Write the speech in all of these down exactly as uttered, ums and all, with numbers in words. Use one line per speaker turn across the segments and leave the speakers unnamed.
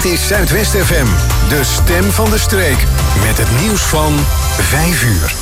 Dit is Zuidwest F M, de stem van de streek. Met het nieuws van vijf uur.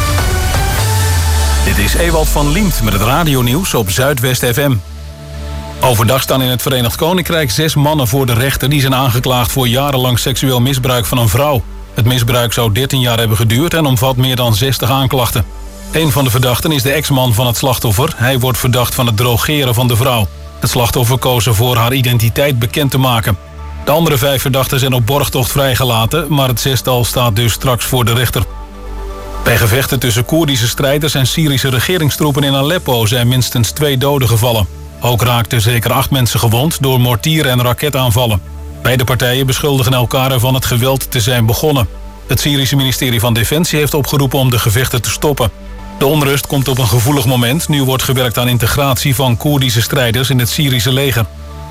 Dit is Ewald van Liemt met het radionieuws op Zuidwest F M. Overdag staan in het Verenigd Koninkrijk zes mannen voor de rechter. Die zijn aangeklaagd voor jarenlang seksueel misbruik van een vrouw. Het misbruik zou dertien jaar hebben geduurd en omvat meer dan zestig aanklachten. Een van de verdachten is de ex-man van het slachtoffer. Hij wordt verdacht van het drogeren van de vrouw. Het slachtoffer koos ervoor haar identiteit bekend te maken. De andere vijf verdachten zijn op borgtocht vrijgelaten, maar het zestal staat dus straks voor de rechter. Bij gevechten tussen Koerdische strijders en Syrische regeringstroepen in Aleppo zijn minstens twee doden gevallen. Ook raakten zeker acht mensen gewond door mortier- en raketaanvallen. Beide partijen beschuldigen elkaar ervan het geweld te zijn begonnen. Het Syrische ministerie van Defensie heeft opgeroepen om de gevechten te stoppen. De onrust komt op een gevoelig moment. Nu wordt gewerkt aan integratie van Koerdische strijders in het Syrische leger.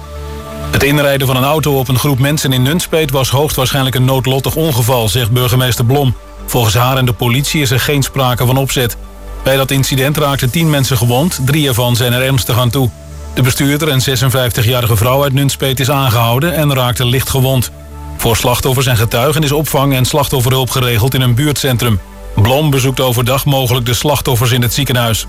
Het inrijden van een auto op een groep mensen in Nunspeet was hoogstwaarschijnlijk een noodlottig ongeval, zegt burgemeester Blom. Volgens haar en de politie is er geen sprake van opzet. Bij dat incident raakten tien mensen gewond, drie ervan zijn er ernstig aan toe. De bestuurder, een zesenvijftigjarige vrouw uit Nunspeet, is aangehouden en raakte licht gewond. Voor slachtoffers en getuigen is opvang en slachtofferhulp geregeld in een buurtcentrum. Blom bezoekt overdag mogelijk de slachtoffers in het ziekenhuis.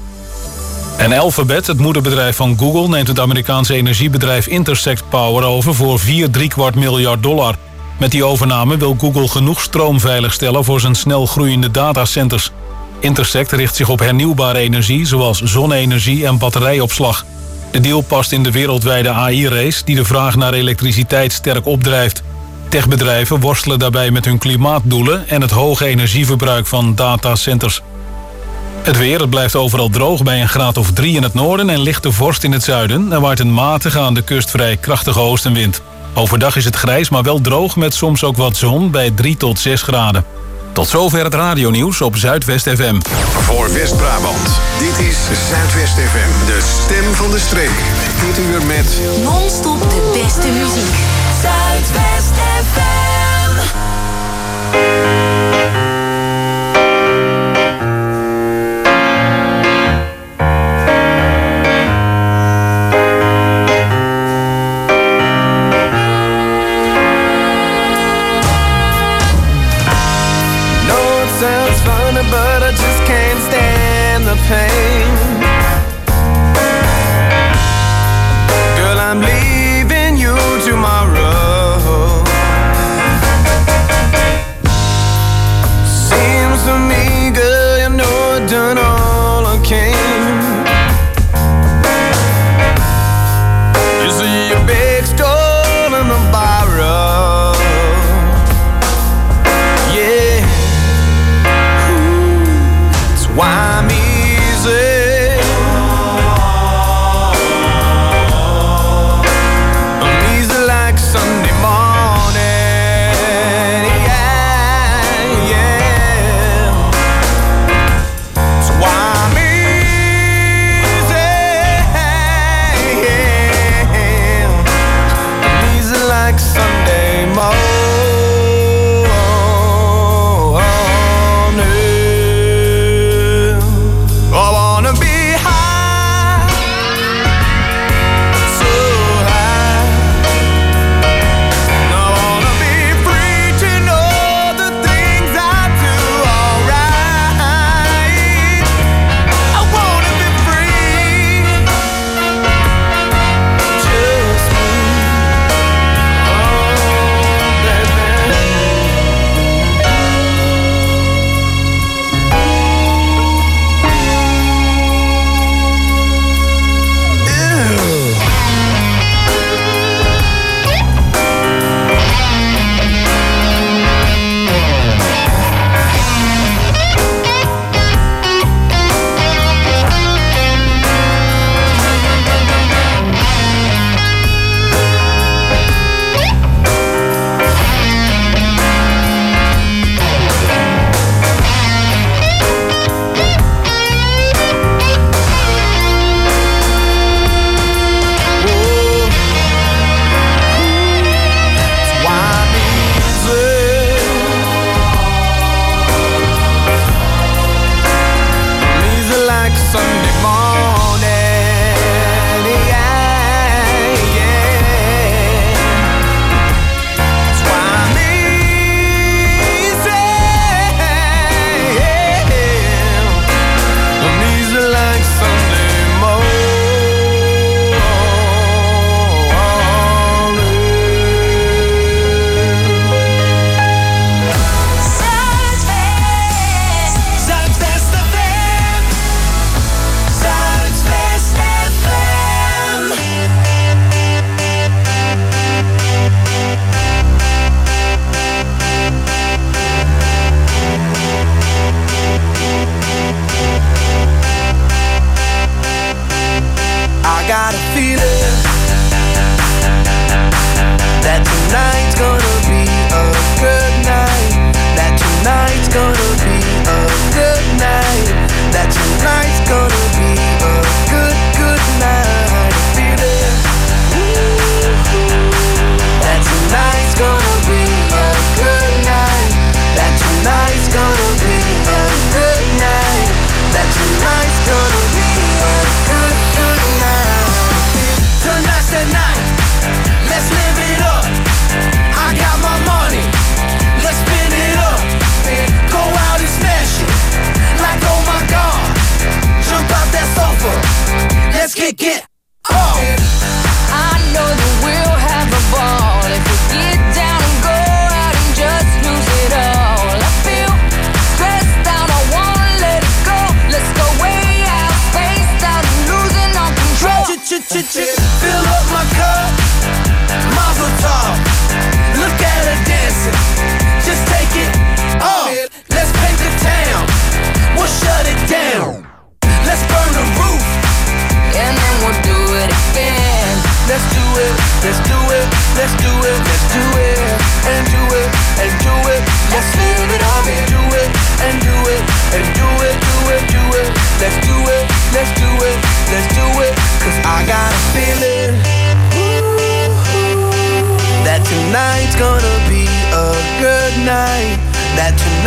En Alphabet, het moederbedrijf van Google, neemt het Amerikaanse energiebedrijf Intersect Power over voor vier driekwart miljard dollar. Met die overname wil Google genoeg stroom veiligstellen voor zijn snel groeiende datacenters. Intersect richt zich op hernieuwbare energie, zoals zonne-energie en batterijopslag. De deal past in de wereldwijde A I-race die de vraag naar elektriciteit sterk opdrijft. Techbedrijven worstelen daarbij met hun klimaatdoelen en het hoge energieverbruik van datacenters. Het weer, het blijft overal droog bij een graad of drie in het noorden en lichte vorst in het zuiden. Er waait een matige aan de kust vrij krachtige oostenwind. Overdag is het grijs, maar wel droog met soms ook wat zon bij drie tot zes graden. Tot zover het radionieuws op Zuidwest F M.
Voor West-Brabant, dit is Zuidwest F M, de stem van de streek. Dit uur met
non-stop de beste muziek. Zuidwest F M.
But I just can't stand the pain. Girl, I'm leaving you tomorrow. Seems to me, girl, you know I've done all I can. You see your big stole in the borrow. Yeah. Why I'm easy, I'm easy like Sunday morning, yeah, yeah. So why I'm easy.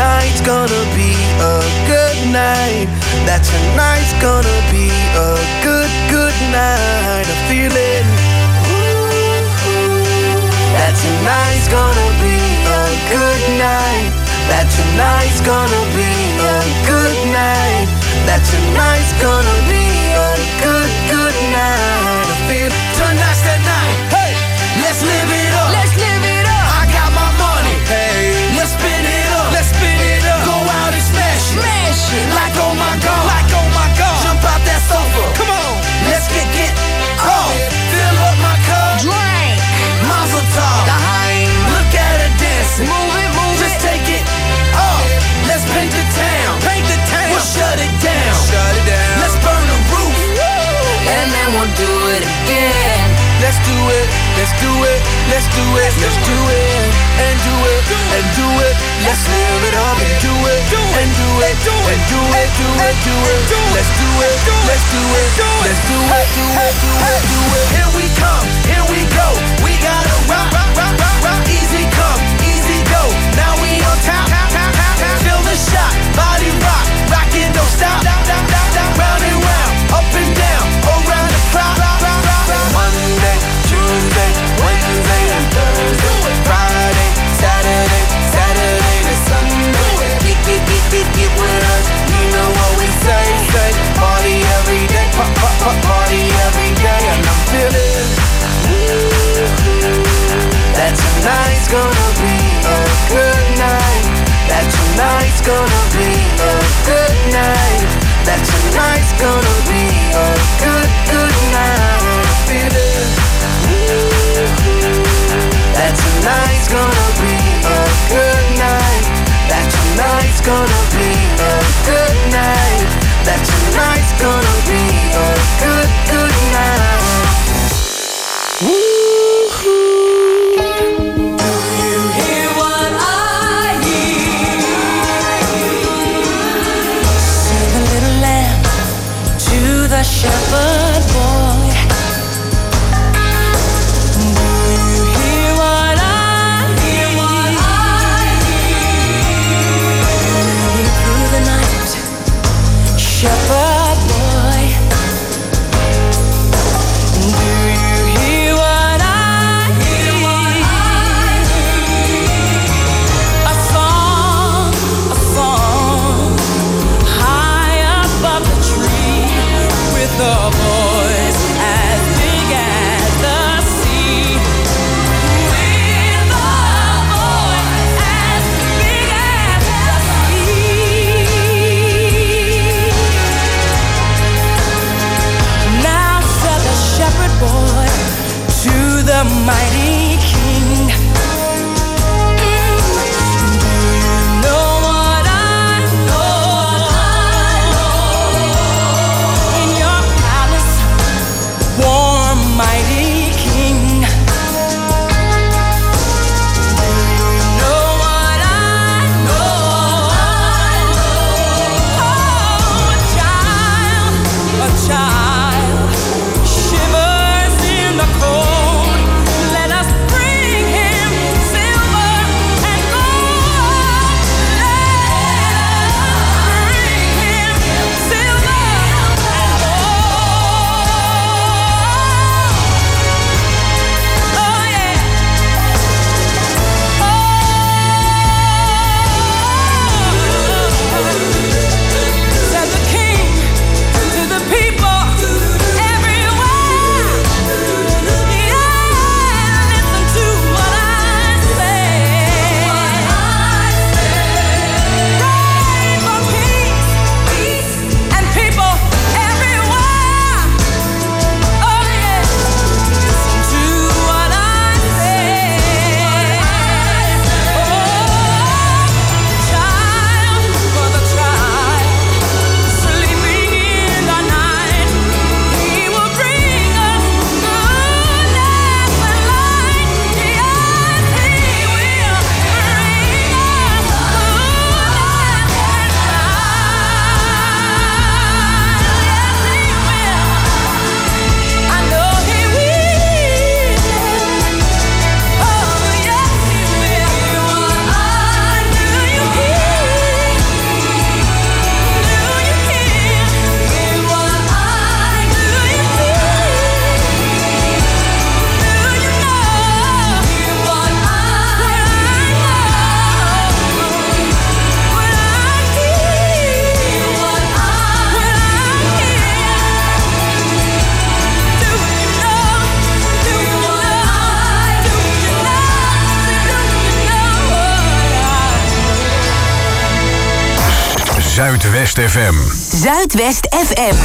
tonight's gonna be a good night. That tonight's gonna be a good, good night. I feel it. That tonight's gonna be a good night. That tonight's gonna be a good night. That tonight's gonna be a good, good night. I feel tonight's the night. Hey, let's live it up. Let's live it up. I got my money. Hey, let's spin it up. Let's spin it up. Go out and smash it. Smash it. Like oh my God. Like oh my God. Jump out that sofa. Come on. Let's get get off. Fill up my cup. Drink. Mazel tov. Look at her dancing. Move it, move Just it. Just take it off. Let's paint the town. Paint the town. We'll shut it down. Shut it down. Let's burn the roof. Woo. And then we'll do it again. Let's do it. Let's do it. Let's do it. Let's do it. And do it. And do it. Let's live it up and do it. And do it. And do it. Do it. Do it. Let's do it. Let's do it. Let's do it. Do it. Do it. Do it. Here we come. Here we go. We gotta rock. Rock. Rock. Rock. Rock. Easy come. Easy go. Now we on top. Feel the shot. Body rock. Rockin', don't stop. Round and round. Up and down. Around the clock. Monday, Tuesday, Wednesday, and Thursday. Friday, Saturday, Saturday to Sunday. Get, get, get, get, get with us. You know what we say. Say party every day. Pop, pop, pop, party every day. And I'm feeling that tonight's gonna be a good night. That tonight's gonna be a good night. That tonight's gonna be a good, good night. I feel it. That tonight's gonna be a good night. That tonight's gonna be a good night. That tonight's gonna be a good, good night.
Shepherd boy, do you hear what I hear? What I hear through the night, shepherd boy. Do you hear what I hear? A song, a song, high above the tree. The boy
Zuidwest F M.
Zuidwest F M.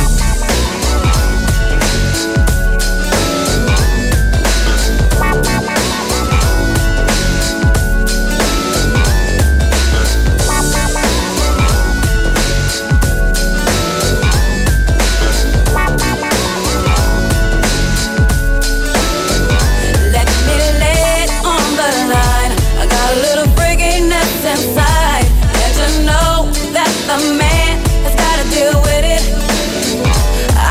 The man has gotta deal with it.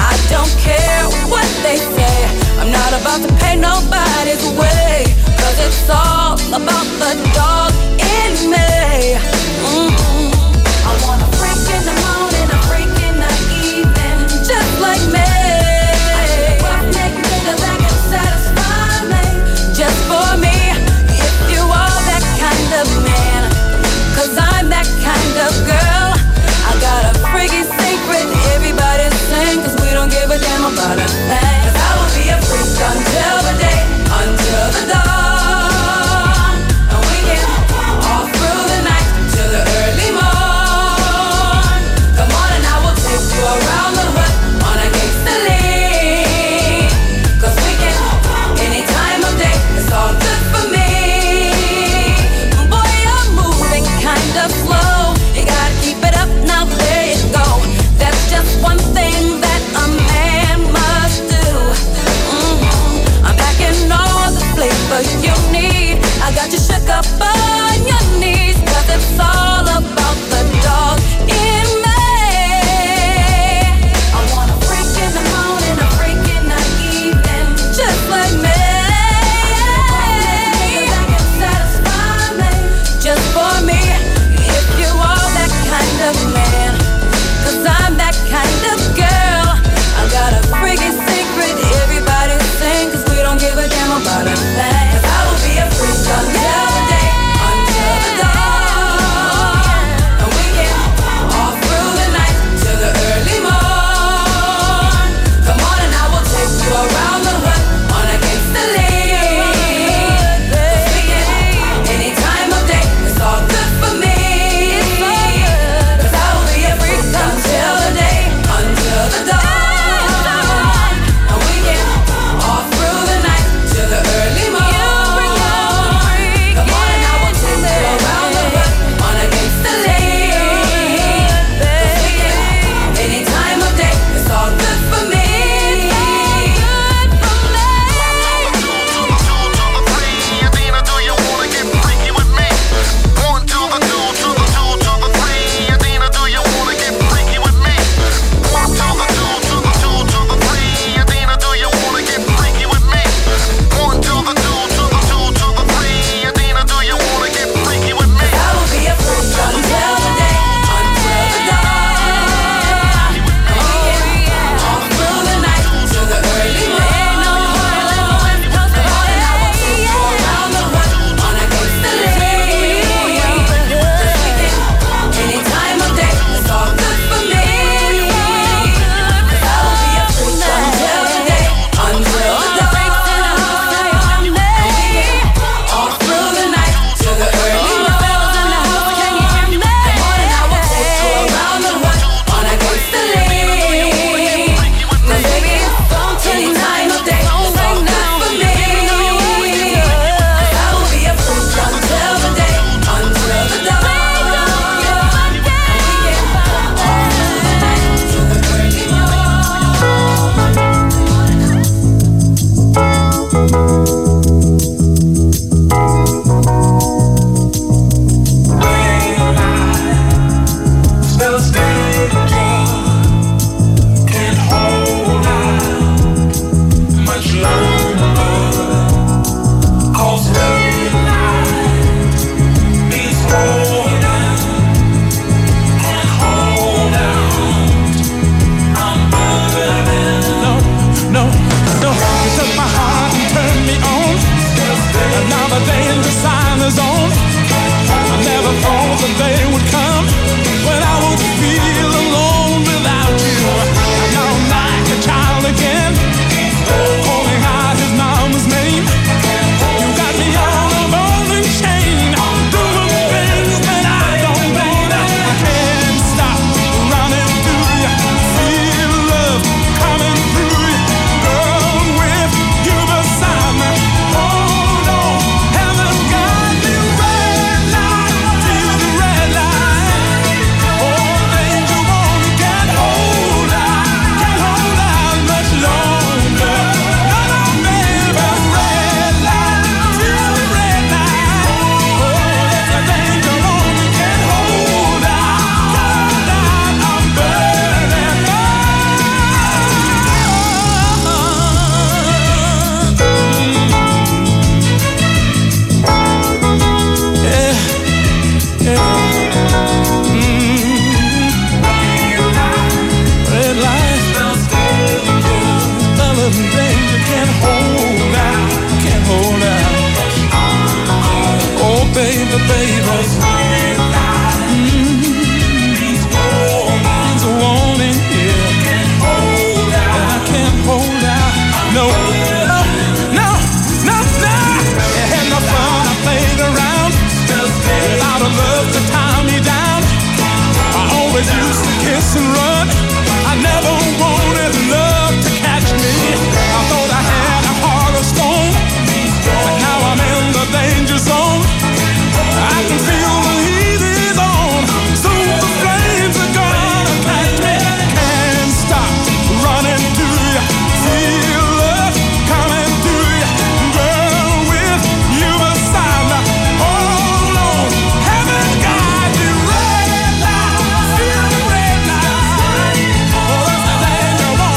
the babies. Mm-hmm. Means warning, yeah. And I can't hold out. No, no, no, no, no. And the fun I played around without a love to tie me down. I always used to kiss and run. I never wanted love to catch me. I thought I had a heart of stone, but now I'm in the danger zone. I can feel the heat is on. Soon the flames are gonna catch me. Can't stop running to you. Feel love coming to you. Girl, with you beside me. Hold on, heaven guide me. Red light, feel the red light. Oh, that's the danger.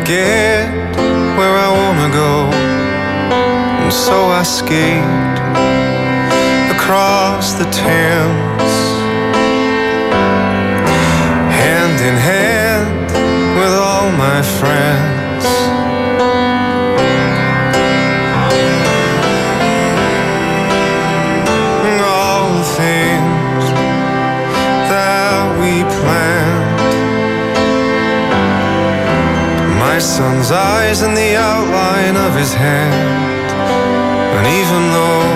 get where I wanna go, and so I skate across the Thames, hand in hand with all my friends. And all the things that we planned, my son's eyes in the outline of his hand. And even though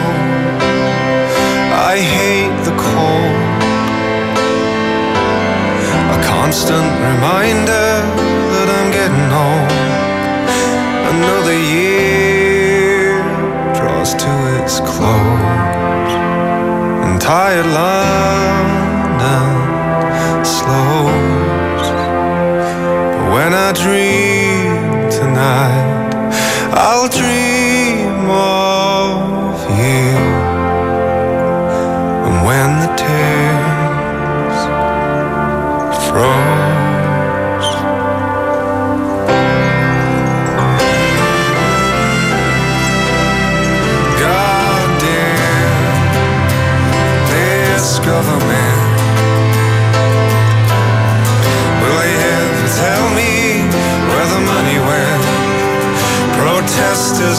I hate the cold, a constant reminder that I'm getting old. Another year draws to its close, and tired London slows. But when I dream tonight, I'll dream of you. And when the tears froze, goddamn this government, will they ever tell me where the money went? Protesters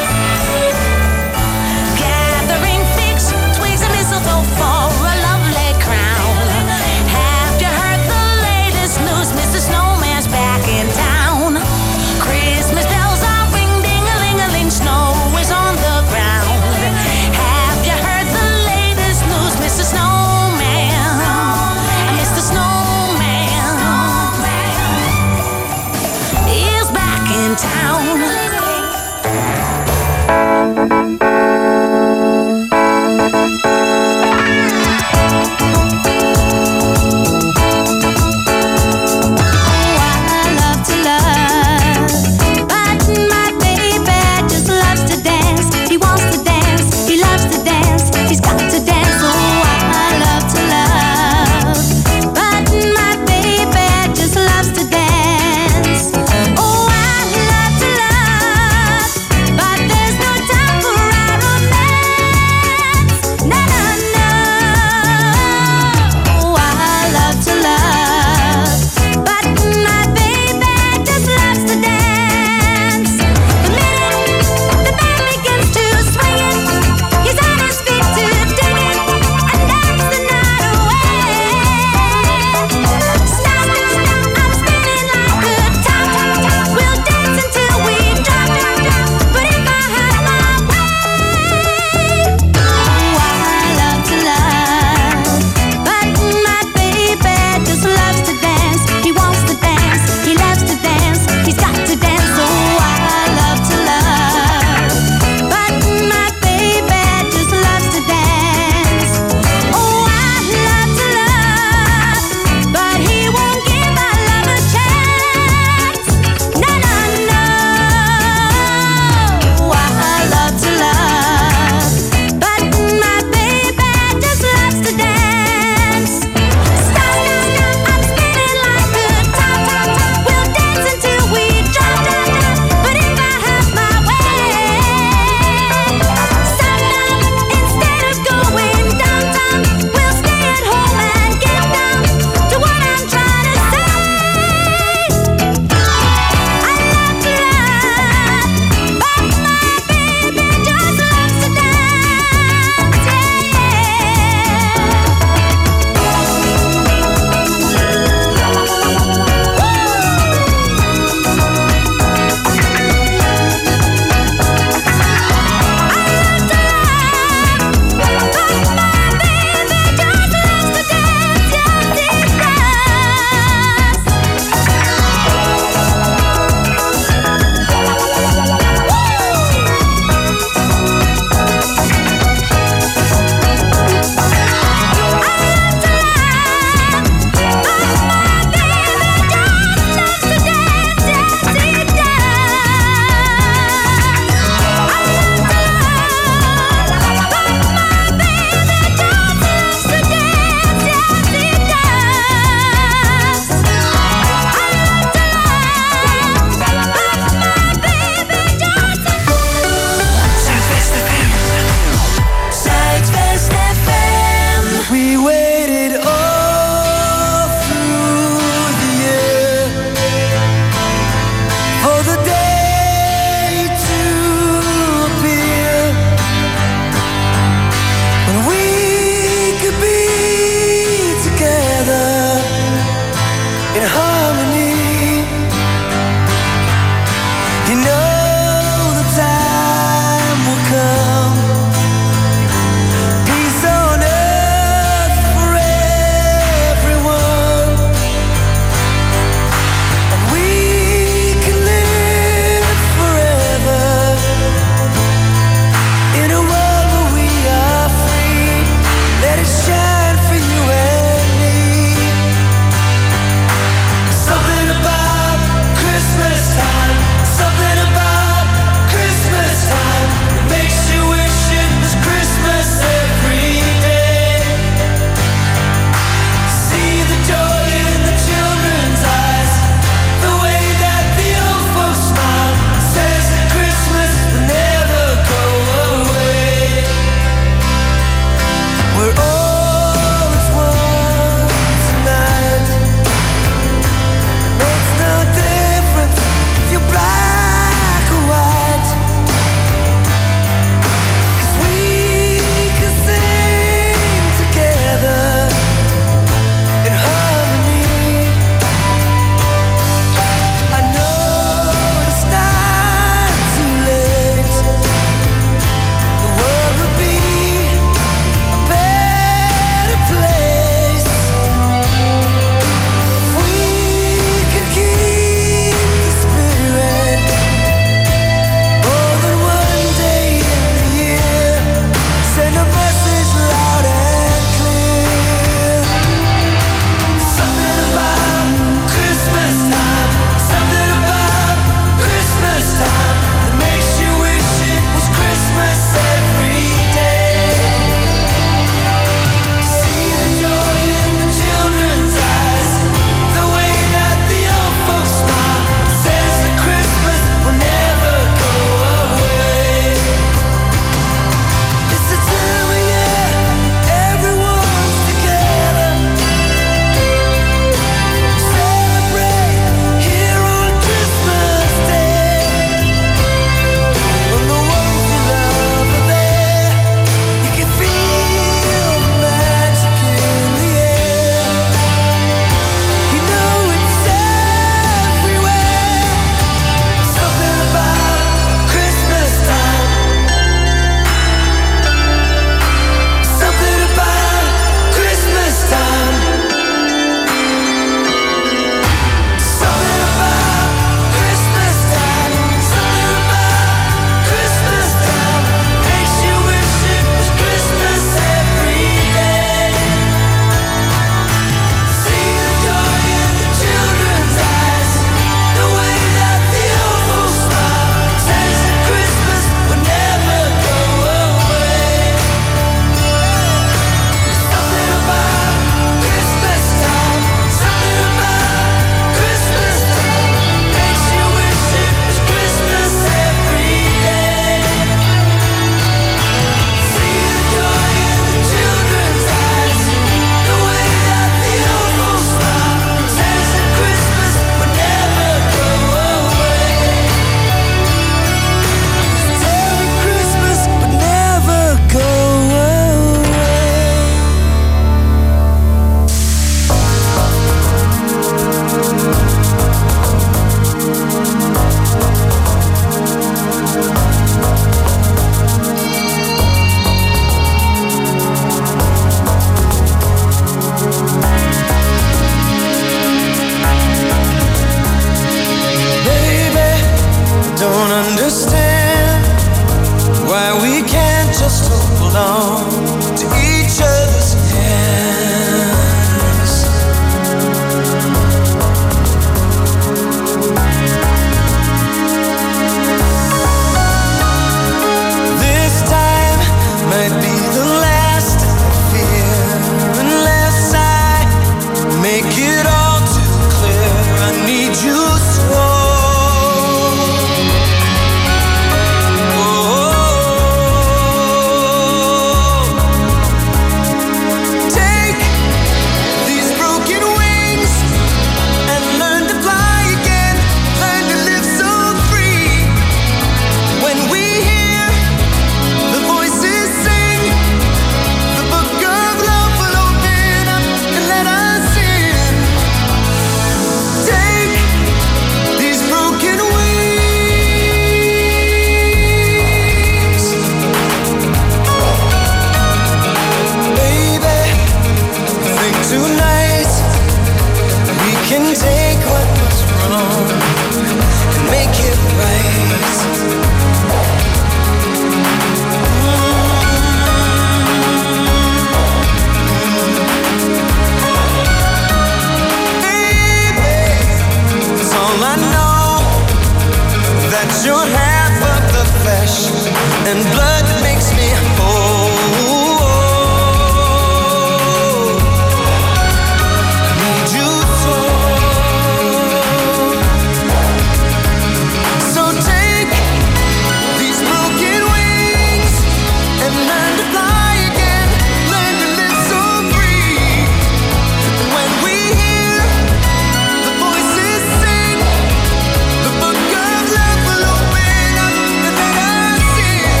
learn to fly again, learn to live so free. And when we hear the voices sing, the book of love will open up and let us in.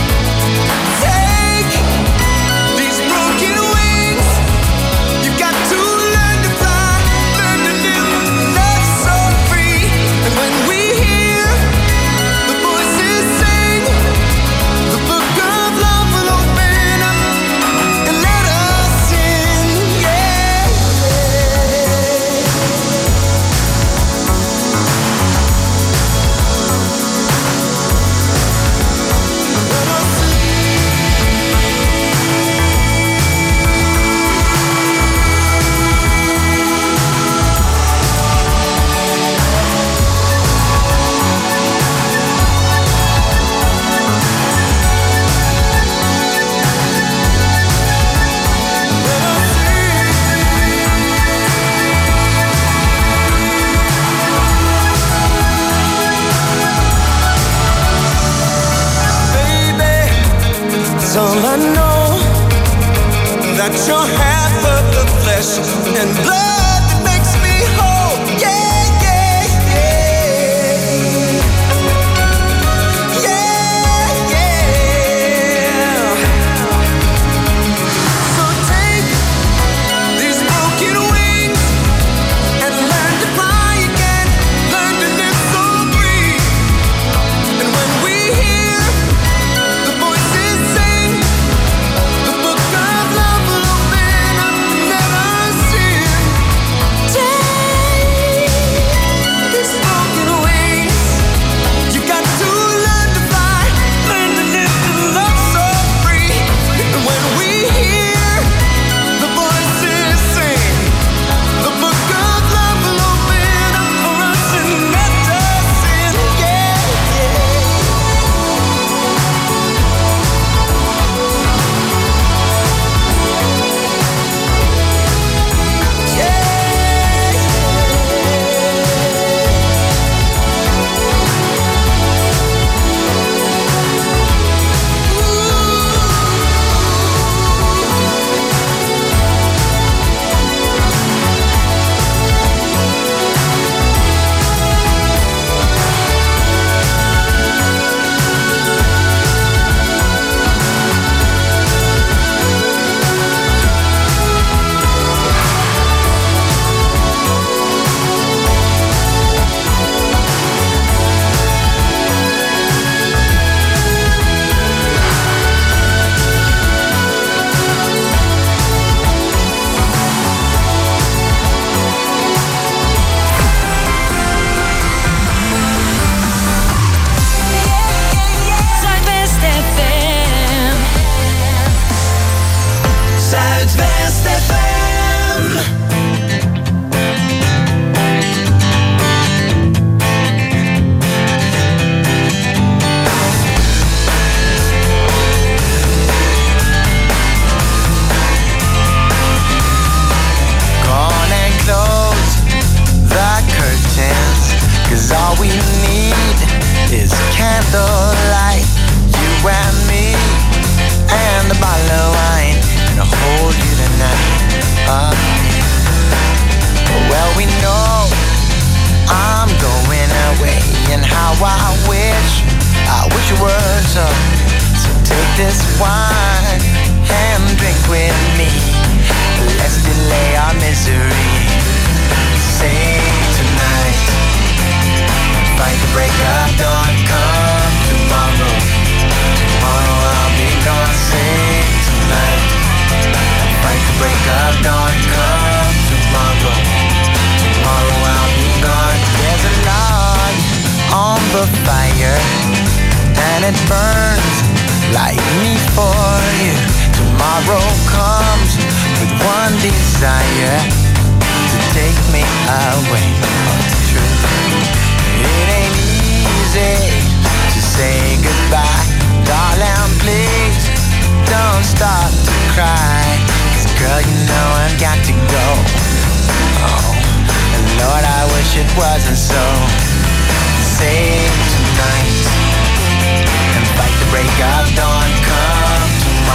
Take these broken wings, you got to learn to fly, learn to live, love so free. And when we hear the voices sing, the book of love will open up and let us in. Yeah. Let us all I know, that you're half of the flesh and blood that makes me whole. Yeah, yeah, yeah. Yeah, yeah. So take these broken wings and learn to fly again, learn to live so free. And when we hear the voices sing, the book of love will open up and let us in. Take these broken wings, you got to learn to fly, learn to live and love so free. And when we hear the voices sing, the book of love will open up for us and let us in. Yeah,
Zuidwest F M.
Zuidwest F M. Go on and close the curtains, 'cause all we need is candlelight, you and me, and a bottle of wine, and I'll hold you tonight. Uh, well, we know I'm going away, and how I wish, I wish it were so. So take this wine and drink with me. Let's delay our misery. Say tonight, fight the break of dawn. Come tomorrow, tomorrow I'll be gone. Say tonight, fight the break of dawn. Come tomorrow, tomorrow I'll be gone. There's a log on the fire, and it burns like me for you. Tomorrow comes with one desire, to take me away. Oh, it's true. It ain't easy to say goodbye, darling, please don't start to cry, 'cause girl, you know I've got to go. Oh, and Lord, I wish it wasn't so. Say tonight, and fight the break of dawn. Come tomorrow.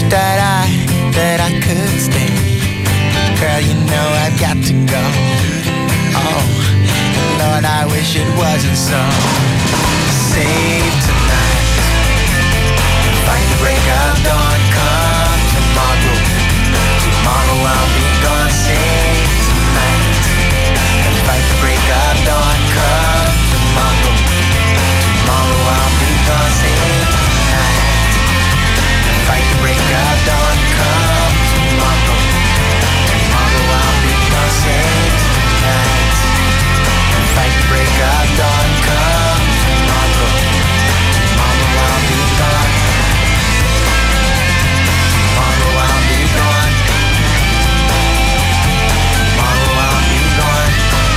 that I, that I could stay. Girl, you know I've got to go. Oh, Lord, I wish it wasn't so. Save tonight. Fight the break of dawn, come tomorrow. Tomorrow I'll be gone. Save tonight. And fight the break of dawn, come tomorrow. Tomorrow I'll be gone. Save tonight. And fight the break of dawn, come tomorrow. Tomorrow I'll be gone. Save tonight. And fight the break of dawn, come tomorrow. Tomorrow I'll be gone. Tomorrow I'll be gone. Tomorrow I'll be gone.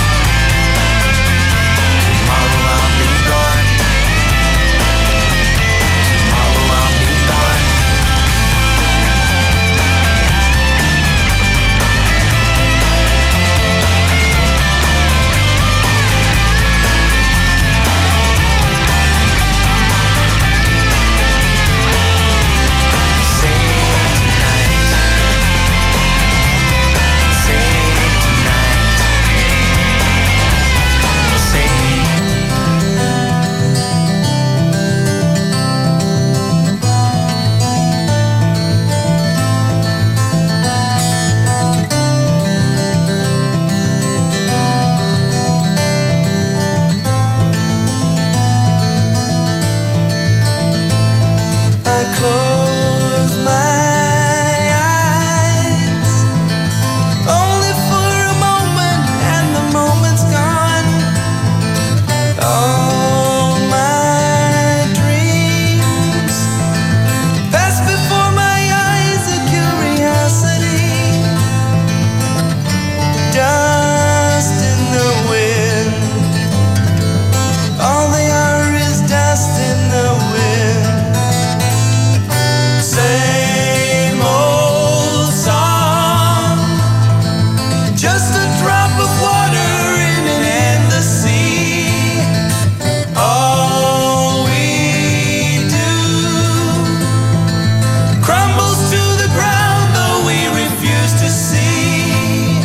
Tomorrow I'll be gone. Tomorrow I'll be gone. Close my eyes, only for a moment, and the moment's gone. All my dreams pass before my eyes, a curiosity, dust in the wind. All they are is dust in the wind. Same old song, just a drop of water in an endless sea. All we do crumbles to the ground, though we refuse to see.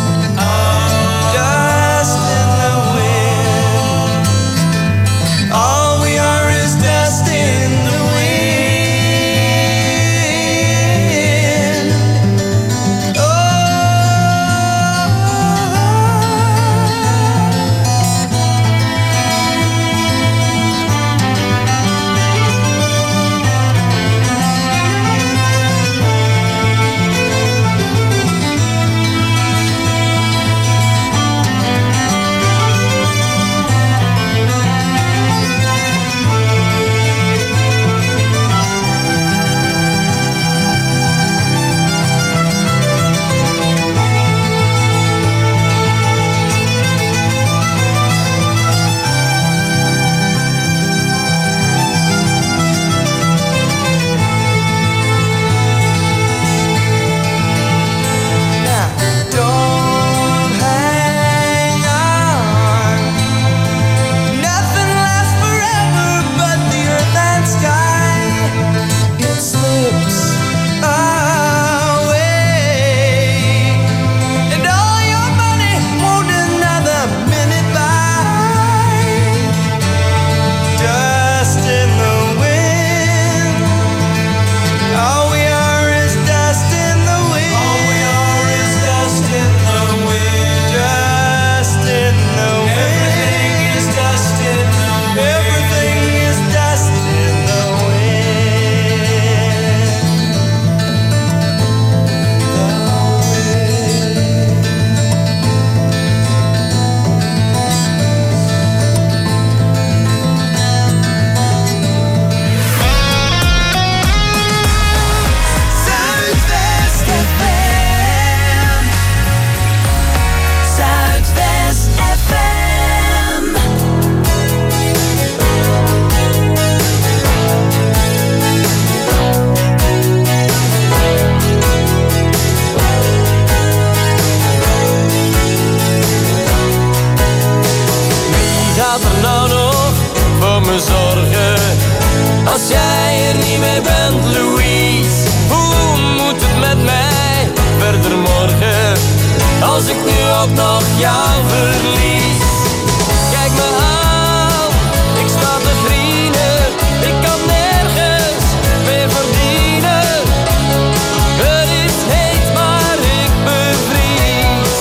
Dust in the wind. All we are is dust in the wind. Don't hang on. Nothing lasts forever but the earth and sky. It slips away, and all your money won't another minute buy. Dust in the wind. All we are is dust in the wind. All we are is dust in the wind. Dust in the wind. Everything is dust in the wind. Everything is dust in the wind. The Zuidwest F M. Zuidwest F M. Wie gaat er nou nog voor me zorgen als jij er niet meer bent, Louise?
Hoe moet het met mij verder morgen, als ik nu ook nog jou verlies? Kijk me aan, ik sta te grienen, ik kan nergens meer verdienen. Het is heet, maar ik bevries.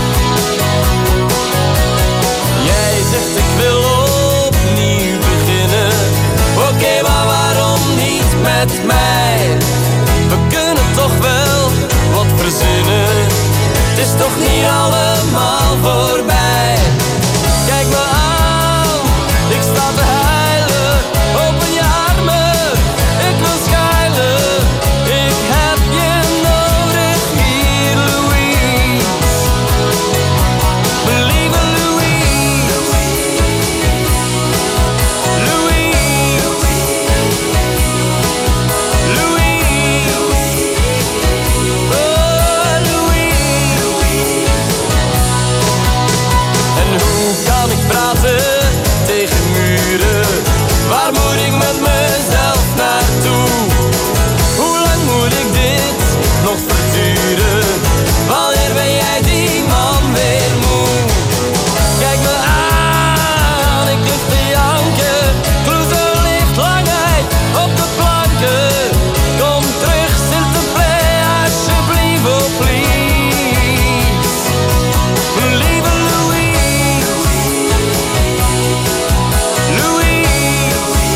Jij zegt ik wil opnieuw beginnen. Oké, okay, maar waarom niet met mij? We kunnen toch wel wat verzinnen. Het is toch niet allemaal voorbij. Kijk me aan, ik sta te huilen. Open je armen, ik wil schuilen. Ik heb je nodig hier, Louise. Mijn lieve Louise. Louise. Louise. Oh, Louise. En hoe kan ik praten tegen muren? Waar moet ik met mezelf naartoe? Hoe lang moet ik dit nog verduren? Wanneer ben jij die man weer moe? Kijk me aan, ik lig te janken. Kloezen ligt lang uit op de planken. Kom terug, Sinterplay, alsjeblieft, oh please. Mijn lieve Louise. Louise.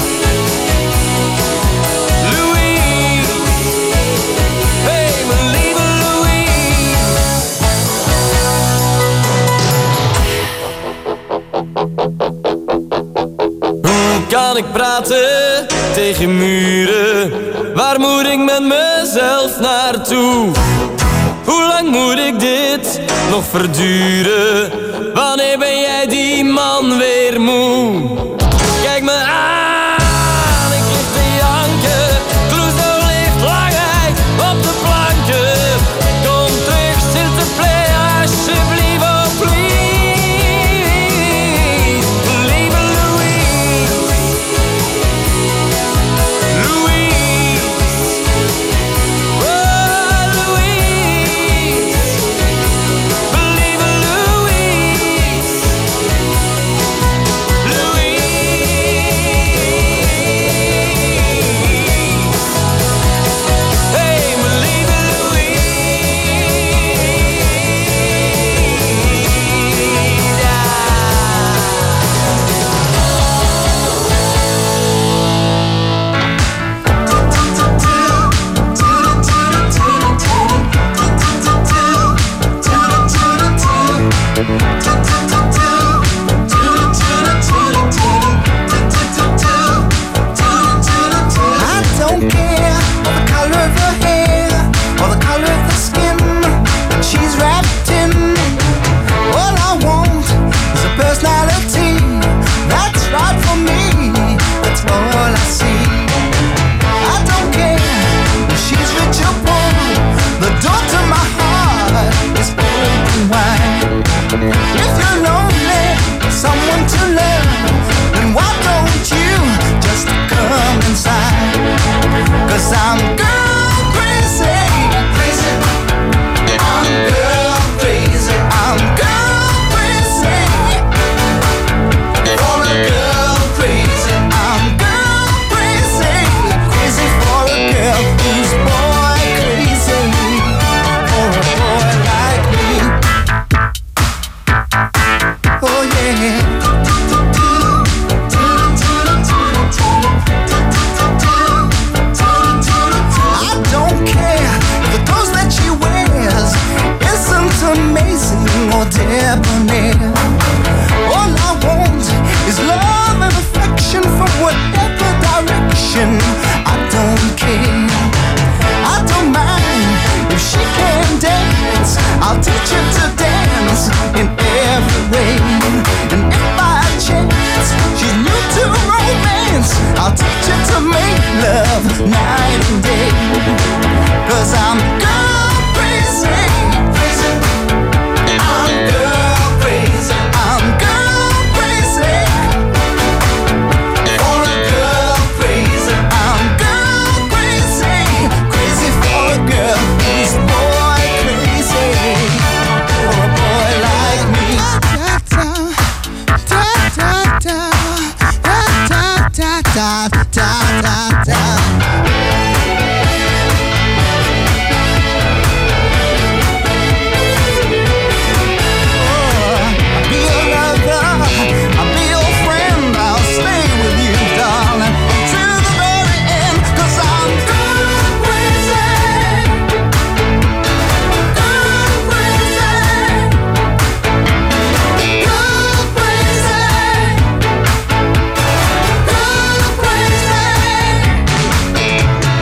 Louise. Hey, mijn lieve Louise. Hoe kan ik praten tegen muren? Waar moet ik met mezelf naartoe? Hoe lang moet ik dit nog verduren? Wanneer ben jij die man weer moe? Kijk me aan.